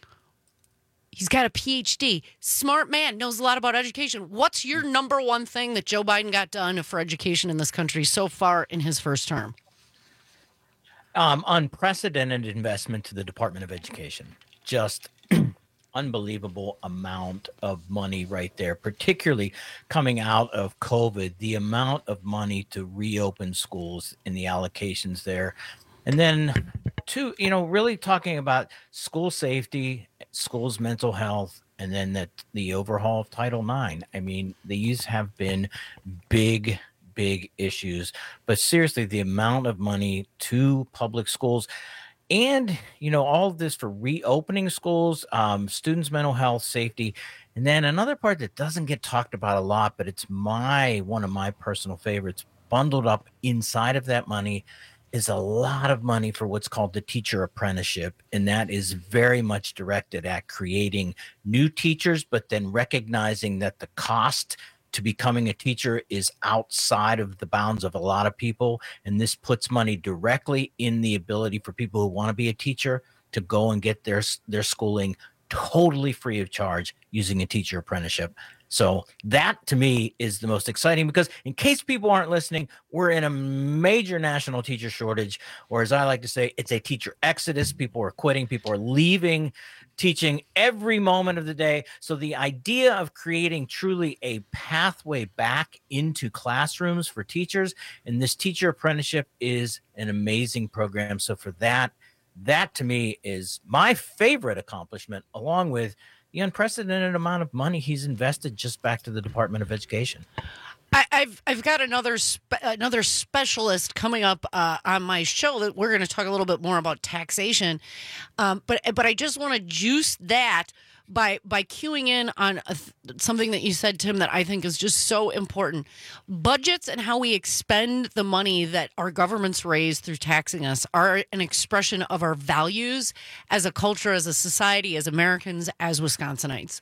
He's got a P H D. Smart man, knows a lot about education. What's your number one thing that Joe Biden got done for education in this country so far in his first term? Um, unprecedented investment to the Department of Education. Just unbelievable amount of money right there, particularly coming out of COVID, the amount of money to reopen schools and the allocations there. And then two, you know, really talking about school safety, schools' mental health, and then that the overhaul of Title nine. I mean, these have been big, big issues, but seriously, the amount of money to public schools, and, you know, all of this for reopening schools, um, students' mental health, safety. And then another part that doesn't get talked about a lot, but it's my one of my personal favorites, bundled up inside of that money is a lot of money for what's called the teacher apprenticeship. And that is very much directed at creating new teachers, but then recognizing that the cost to becoming a teacher is outside of the bounds of a lot of people. And this puts money directly in the ability for people who want to be a teacher to go and get their, their schooling totally free of charge using a teacher apprenticeship. So that to me is the most exciting, because in case people aren't listening, we're in a major national teacher shortage, or as I like to say, it's a teacher exodus. People are quitting, people are leaving teaching every moment of the day. So the idea of creating truly a pathway back into classrooms for teachers, and this teacher apprenticeship is an amazing program. So for that, that to me is my favorite accomplishment, along with the unprecedented amount of money he's invested just back to the Department of Education. I, I've I've got another spe- another specialist coming up uh, on my show that we're going to talk a little bit more about taxation, um, but but I just want to juice that by by cueing in on a th- something that you said, Tim, that I think is just so important. Budgets and how we expend the money that our governments raise through taxing us are an expression of our values as a culture, as a society, as Americans, as Wisconsinites.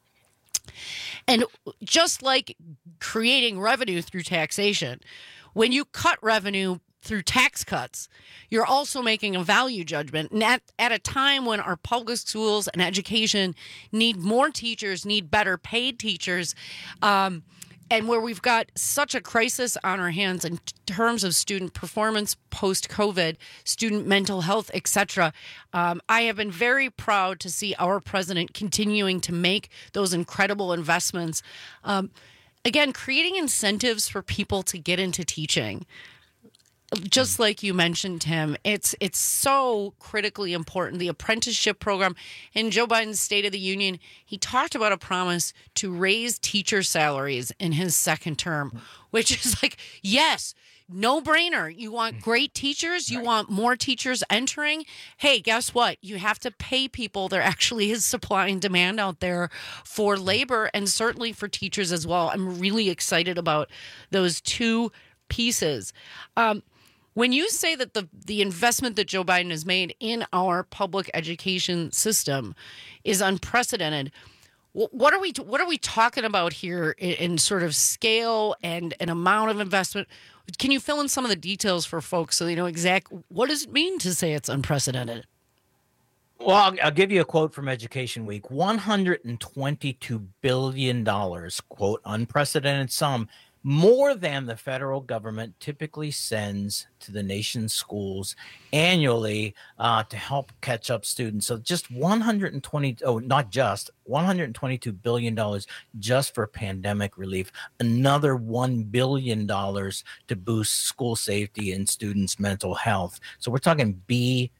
And just like creating revenue through taxation, when you cut revenue through tax cuts, you're also making a value judgment. And at, at a time when our public schools and education need more teachers, need better paid teachers, um, and where we've got such a crisis on our hands in terms of student performance post-COVID, student mental health, et cetera, um, I have been very proud to see our president continuing to make those incredible investments. Um, again, creating incentives for people to get into teaching. Just like you mentioned, Tim, it's it's so critically important. The apprenticeship program in Joe Biden's State of the Union, he talked about a promise to raise teacher salaries in his second term, which is like, yes, no brainer. You want great teachers. You want more teachers entering. Hey, guess what? You have to pay people. There actually is supply and demand out there for labor, and certainly for teachers as well. I'm really excited about those two pieces. Um, When you say that the the investment that Joe Biden has made in our public education system is unprecedented, what are we what are we talking about here in, in sort of scale and an amount of investment? Can you fill in some of the details for folks so they know exactly what does it mean to say it's unprecedented? Well, I'll, I'll give you a quote from Education Week. one hundred twenty-two billion dollars, quote, unprecedented sum, more than the federal government typically sends to the nation's schools annually uh, to help catch up students. So just one hundred twenty, oh, not just one hundred twenty-two billion dollars just for pandemic relief, another one billion dollars to boost school safety and students' mental health. So we're talking B,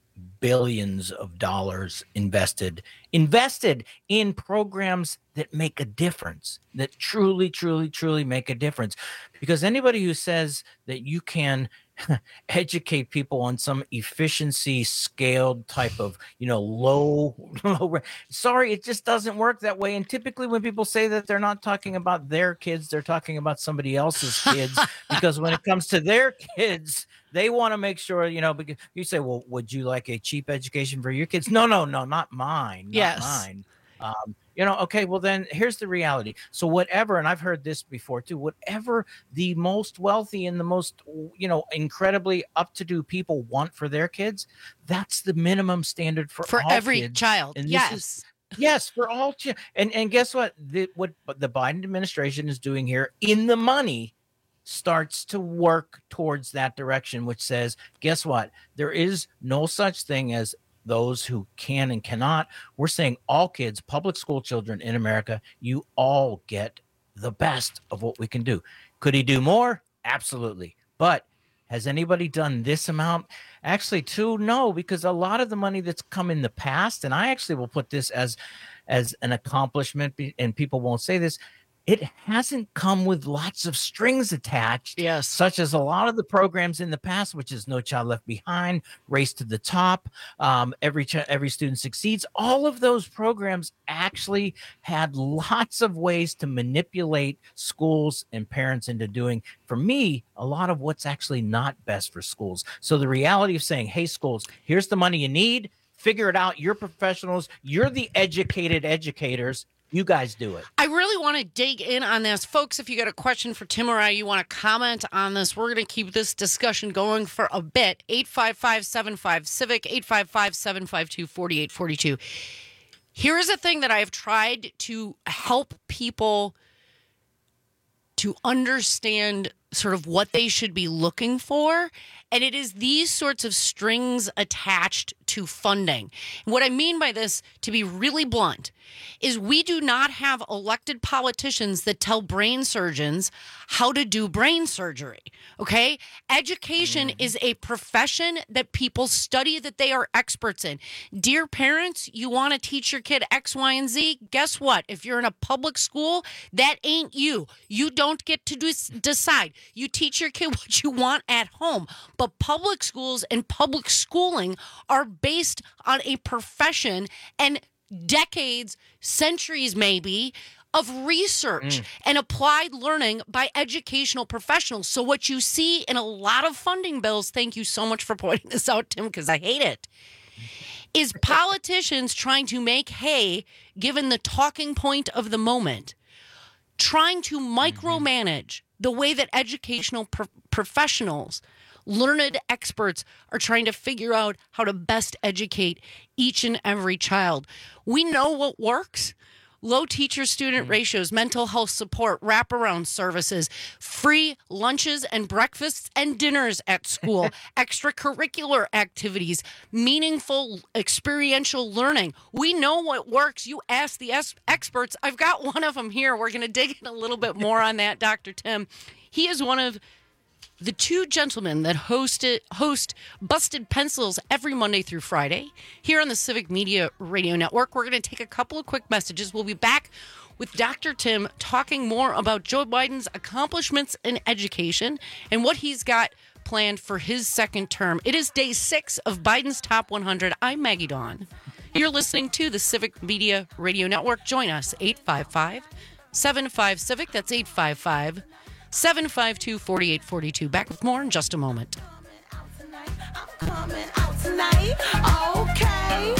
billions of dollars invested invested in programs that make a difference, that truly, truly, truly make a difference. Because anybody who says that you can educate people on some efficiency scaled type of, you know, low, low, sorry, it just doesn't work that way. And typically when people say that, they're not talking about their kids, they're talking about somebody else's kids. Because when it comes to their kids, they want to make sure, you know, because you say, well, would you like a cheap education for your kids? No, no, no, not mine. Not Yes. mine. Um, you know, okay, well, then here's the reality. So whatever, and I've heard this before too, whatever the most wealthy and the most, you know, incredibly up-to-do people want for their kids, that's the minimum standard for, For all every kids. child. And this Yes. is- yes, for all chi- and and guess what? The, what the Biden administration is doing here in the money starts to work towards that direction, which says, guess what? There is no such thing as those who can and cannot. We're saying all kids, public school children in America, you all get the best of what we can do. Could he do more? Absolutely. But has anybody done this amount? Actually, too, no, because a lot of the money that's come in the past, and I actually will put this as as an accomplishment, be- and people won't say this, it hasn't come with lots of strings attached, yes, such as a lot of the programs in the past, which is No Child Left Behind, Race to the Top, um, every ch- every student succeeds. All of those programs actually had lots of ways to manipulate schools and parents into doing, for me, a lot of what's actually not best for schools. So the reality of saying, hey, schools, here's the money you need, figure it out. You're professionals. You're the educated educators. You guys do it. I really want to dig in on this. Folks, if you got a question for Tim or I, you want to comment on this, we're going to keep this discussion going for a bit. eight five five, seven five, civic, eight five five, seven five two, four eight four two. Here is a thing that I have tried to help people to understand sort of what they should be looking for. And it is these sorts of strings attached to funding. And what I mean by this, to be really blunt, is we do not have elected politicians that tell brain surgeons how to do brain surgery. Okay? Education mm. is a profession that people study, that they are experts in. Dear parents, you want to teach your kid X, Y, and Z? Guess what? If you're in a public school, that ain't you. You don't get to do, decide. You teach your kid what you want at home. But public schools and public schooling are based on a profession and decades, centuries maybe, of research mm. and applied learning by educational professionals. So what you see in a lot of funding bills, thank you so much for pointing this out, Tim, because I hate it, is politicians trying to make hay given the talking point of the moment, trying to micromanage the way that educational pro- professionals, learned experts are trying to figure out how to best educate each and every child. We know what works. Low teacher-student ratios, mental health support, wraparound services, free lunches and breakfasts and dinners at school, extracurricular activities, meaningful experiential learning. We know what works. You ask the es- experts. I've got one of them here. We're going to dig in a little bit more on that, Doctor Tim. He is one of the two gentlemen that hosted host Busted Pencils every Monday through Friday here on the Civic Media Radio Network. We're going to take a couple of quick messages. We'll be back with Doctor Tim talking more about Joe Biden's accomplishments in education and what he's got planned for his second term. It is day six of Biden's Top one hundred. I'm Maggie Dawn. You're listening to the Civic Media Radio Network. Join us, eight five five, seven five, civic. That's eight five five, seven five two, four eight four two. Back with more in just a moment. Coming out tonight, okay.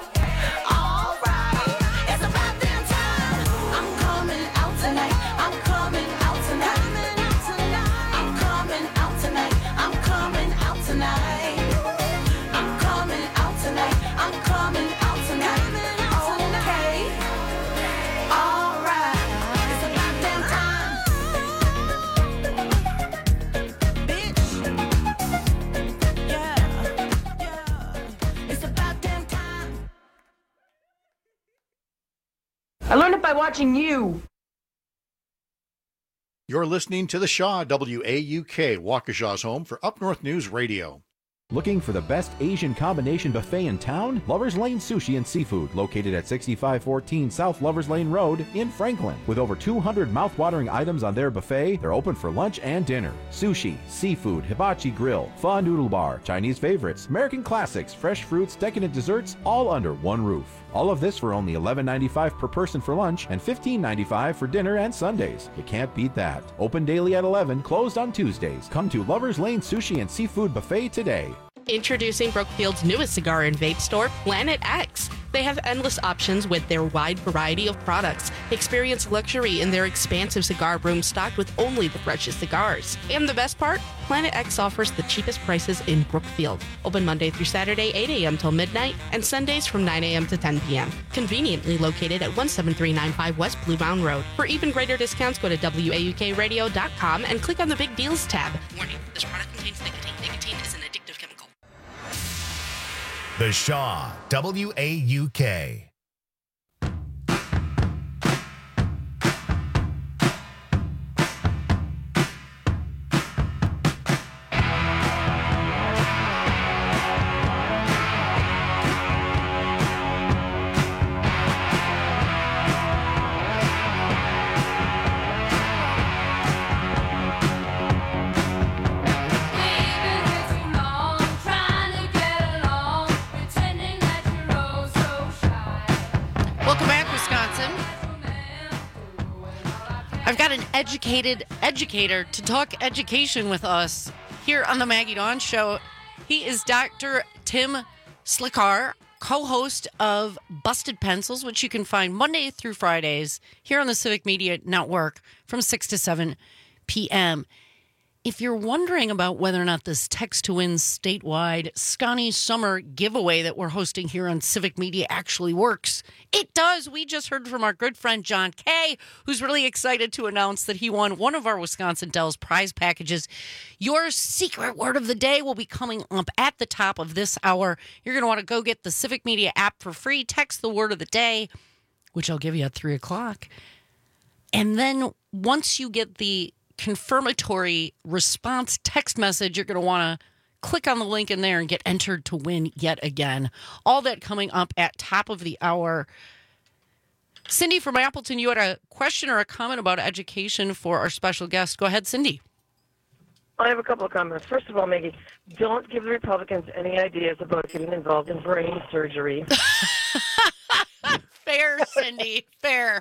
All right. It's about damn time. I'm coming out tonight. I'm coming out tonight. I'm coming out tonight. I'm coming out tonight. I'm coming out tonight. I'm coming out tonight. Okay. All right. It's about damn time. Bitch. Yeah. It's about damn time. I learned it by watching you. You're listening to the Shaw, W A U K, Waukesha's home for Up North News Radio. Looking for the best Asian combination buffet in town? Lovers Lane Sushi and Seafood, located at sixty-five fourteen South Lovers Lane Road in Franklin. With over two hundred mouth-watering items on their buffet, they're open for lunch and dinner. Sushi, seafood, hibachi grill, pho noodle bar, Chinese favorites, American classics, fresh fruits, decadent desserts, all under one roof. All of this for only eleven ninety-five per person for lunch and fifteen ninety-five for dinner and Sundays. You can't beat that. Open daily at eleven, closed on Tuesdays. Come to Lovers Lane Sushi and Seafood Buffet today. Introducing Brookfield's newest cigar and vape store, Planet X. They have endless options with their wide variety of products. Experience luxury in their expansive cigar room stocked with only the freshest cigars. And the best part? Planet X offers the cheapest prices in Brookfield. Open Monday through Saturday, eight a.m. till midnight, and Sundays from nine a.m. to ten p.m. Conveniently located at one seven three nine five West Blue Mound Road. For even greater discounts, go to W A U K radio dot com and click on the Big Deals tab. Warning, this product contains nicotine. Nicotine is an addictive chemical. The Shaw, W A U K. I've got an educated educator to talk education with us here on the Maggie Dawn Show. He is Doctor Tim Slickar, co-host of Busted Pencils, which you can find Monday through Fridays here on the Civic Media Network from six to seven p.m. If you're wondering about whether or not this Text to Win statewide Scotty Summer giveaway that we're hosting here on Civic Media actually works, it does. We just heard from our good friend John Kay, who's really excited to announce that he won one of our Wisconsin Dells prize packages. Your secret word of the day will be coming up at the top of this hour. You're going to want to go get the Civic Media app for free. Text the word of the day, which I'll give you at three o'clock. And then once you get the confirmatory response text message, you're going to want to click on the link in there and get entered to win yet again. All that coming up at top of the hour. Cindy from Appleton, you had a question or a comment about education for our special guest. Go ahead, Cindy. I have a couple of comments. First of all, Maggie, don't give the Republicans any ideas about getting involved in brain surgery. Fair, Cindy, fair.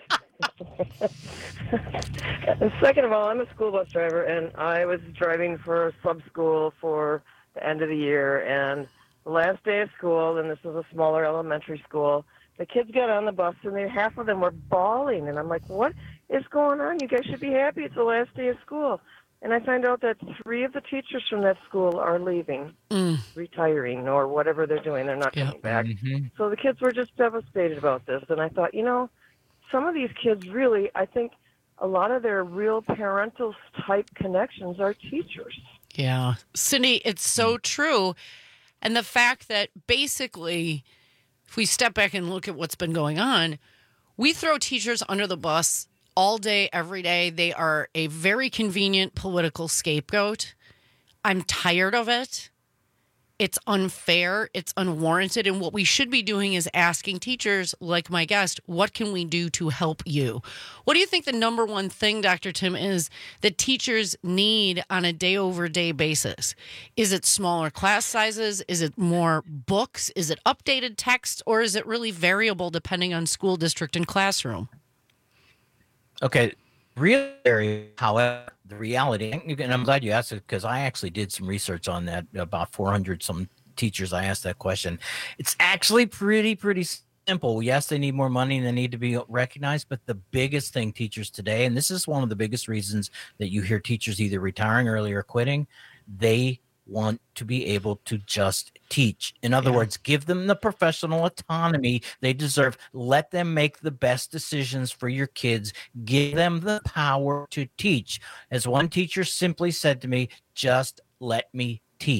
And second of all, I'm a school bus driver, and I was driving for sub school for the end of the year. And the last day of school, and this was a smaller elementary school, the kids got on the bus, and they, half of them were bawling. And I'm like, what is going on? You guys should be happy. It's the last day of school. And I find out that three of the teachers from that school are leaving, mm. retiring, or whatever they're doing. They're not yep. coming back. Mm-hmm. So the kids were just devastated about this. And I thought, you know, some of these kids really, I think a lot of their real parental type connections are teachers. Yeah. Cindy, it's so true. And the fact that basically, if we step back and look at what's been going on, we throw teachers under the bus all day, every day. They are a very convenient political scapegoat. I'm tired of it. It's unfair. It's unwarranted. And what we should be doing is asking teachers, like my guest, what can we do to help you? What do you think the number one thing, Doctor Tim, is that teachers need on a day-over-day basis? Is it smaller class sizes? Is it more books? Is it updated text? Or is it really variable depending on school district and classroom? Okay, really, however, the reality, and I'm glad you asked it because I actually did some research on that. About four hundred some teachers, I asked that question. It's actually pretty, pretty simple. Yes, they need more money and they need to be recognized, but the biggest thing teachers today, and this is one of the biggest reasons that you hear teachers either retiring early or quitting, they want to be able to just teach. In other yeah. words, give them the professional autonomy they deserve. Let them make the best decisions for your kids. Give them the power to teach. As one teacher simply said to me, just let me teach.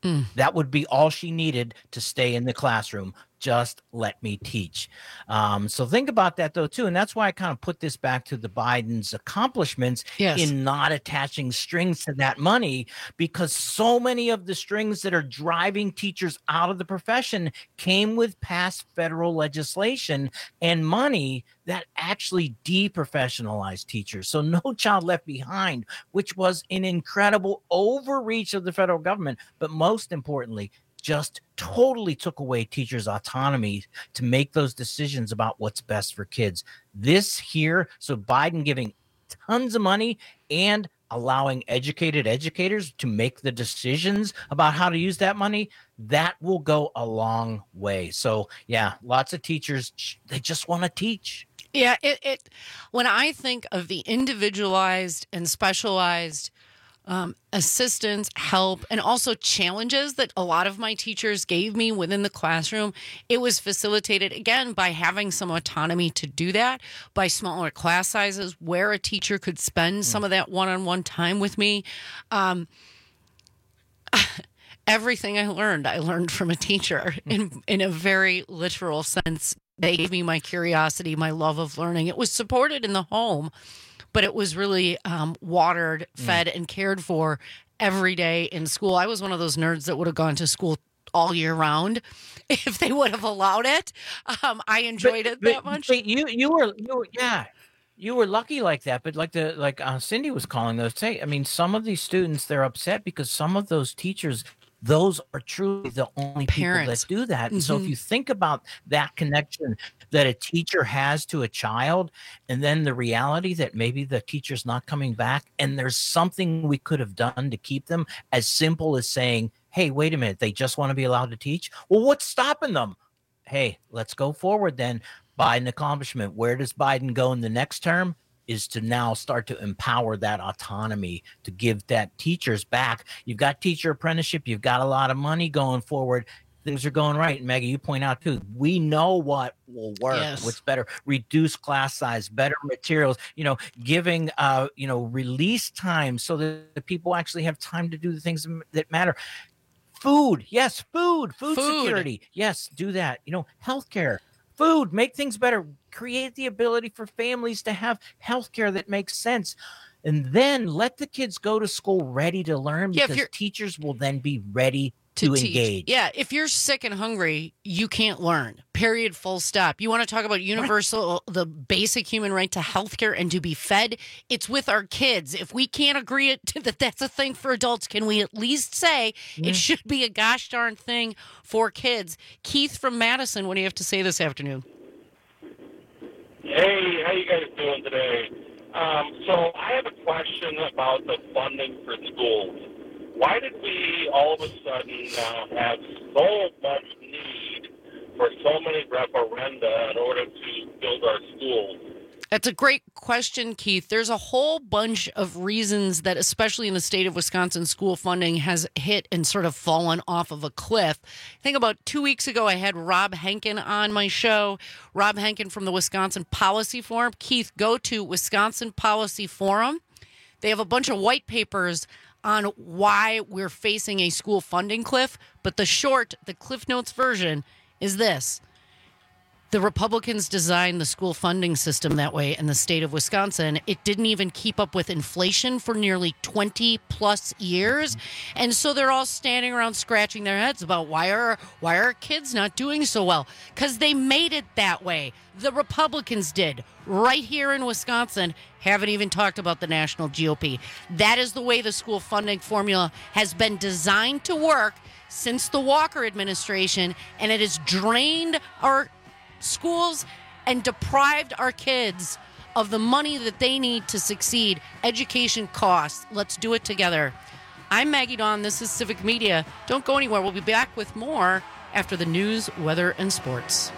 Mm. That would be all she needed to stay in the classroom. Just let me teach. Um, so think about that, though, too. And that's why I kind of put this back to the Biden's accomplishments Yes. in not attaching strings to that money, because so many of the strings that are driving teachers out of the profession came with past federal legislation and money that actually deprofessionalized teachers. So No Child Left Behind, which was an incredible overreach of the federal government, but most importantly, just totally took away teachers' autonomy to make those decisions about what's best for kids. This here, so Biden giving tons of money and allowing educated educators to make the decisions about how to use that money, that will go a long way. So yeah, lots of teachers, they just want to teach. Yeah, it, it when I think of the individualized and specialized um, assistance, help, and also challenges that a lot of my teachers gave me within the classroom, it was facilitated, again, by having some autonomy to do that, by smaller class sizes where a teacher could spend some of that one-on-one time with me. Um, everything I learned, I learned from a teacher in, in a very literal sense. They gave me my curiosity, my love of learning. It was supported in the home, but it was really um, watered, fed, and cared for every day in school. I was one of those nerds that would have gone to school all year round if they would have allowed it. Um, I enjoyed But- it but- that much. but you you were you were yeah. You were lucky like that, but like the like uh, Cindy was calling those. Say, I mean, some of these students, they're upset because some of those teachers, those are truly the only Parents. people that do that. And so if Mhm. you think about that connection that a teacher has to a child, and then the reality that maybe the teacher's not coming back, and there's something we could have done to keep them, as simple as saying, hey, wait a minute, they just want to be allowed to teach. Well, what's stopping them? Hey, let's go forward then. Biden accomplishment. Where does Biden go in the next term? Is to now start to empower that autonomy to give that teachers back. You've got teacher apprenticeship. You've got a lot of money going forward. Things are going right. And Maggie, you point out too, we know what will work. Yes. What's better? Reduce class size, better materials, you know, giving, uh, you know, release time so that the people actually have time to do the things that matter. Food. Yes. Food, food, Food. security. Yes. Do that. You know, healthcare. Food, make things better, create the ability for families to have healthcare that makes sense. And then let the kids go to school ready to learn, Yeah, if because you're- teachers will then be ready to, to teach. engage. Yeah, if you're sick and hungry, you can't learn. Period. Full stop. You want to talk about universal, the basic human right to healthcare and to be fed? It's with our kids. If we can't agree it, that that's a thing for adults, can we at least say Yeah. it should be a gosh darn thing for kids? Keith from Madison, what do you have to say this afternoon? Hey, how you guys doing today? Um, so I have a question about the funding for schools. Why did we all of a sudden now have so much need for so many referenda in order to build our schools? That's a great question, Keith. There's a whole bunch of reasons that, especially in the state of Wisconsin, school funding has hit and sort of fallen off of a cliff. I think about two weeks ago, I had Rob Henkin on my show. Rob Henkin from the Wisconsin Policy Forum. Keith, go to Wisconsin Policy Forum. They have a bunch of white papers on why we're facing a school funding cliff. But the short, the Cliff Notes version is this. The Republicans designed the school funding system that way in the state of Wisconsin. It didn't even keep up with inflation for nearly twenty plus years. And so they're all standing around scratching their heads about why are why are kids not doing so well? Because they made it that way. The Republicans did right here in Wisconsin. Haven't even talked about the national G O P. That is the way the school funding formula has been designed to work since the Walker administration, and it has drained our schools and deprived our kids of the money that they need to succeed. Education costs. Let's do it together. I'm Maggie Dawn. This is Civic Media. Don't go anywhere. We'll be back with more after the news, weather, and sports.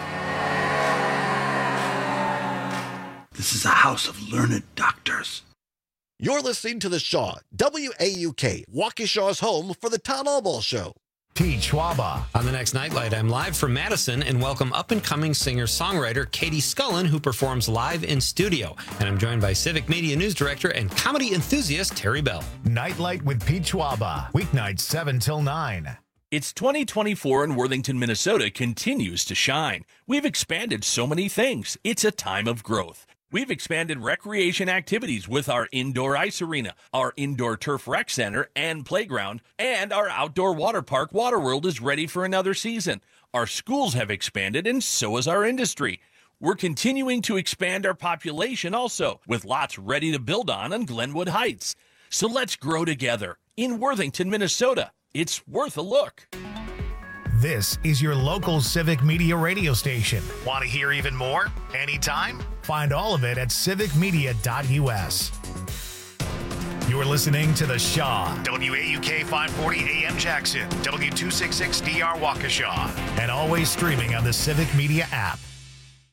This is a house of learned doctors. You're listening to The Shaw, W A U K, Waukesha's home for the Town Allball Show. Pete Schwaba. On the next Nightlight, I'm live from Madison and welcome up-and-coming singer-songwriter Katie Scullen, who performs live in studio. And I'm joined by Civic Media News Director and comedy enthusiast Terry Bell. Nightlight with Pete Schwaba. Weeknights seven till nine. It's twenty twenty-four and Worthington, Minnesota continues to shine. We've expanded so many things. It's a time of growth. We've expanded recreation activities with our indoor ice arena, our indoor turf rec center and playground, and our outdoor water park Waterworld is ready for another season. Our schools have expanded and so has our industry. We're continuing to expand our population also, with lots ready to build on on Glenwood Heights. So let's grow together in Worthington, Minnesota. It's worth a look. This is your local Civic Media radio station. Want to hear even more? Anytime? Find all of it at civic media dot u s. You're listening to The Shaw, W A U K five forty A M Jackson, W two sixty-six D R Waukesha, and always streaming on the Civic Media app.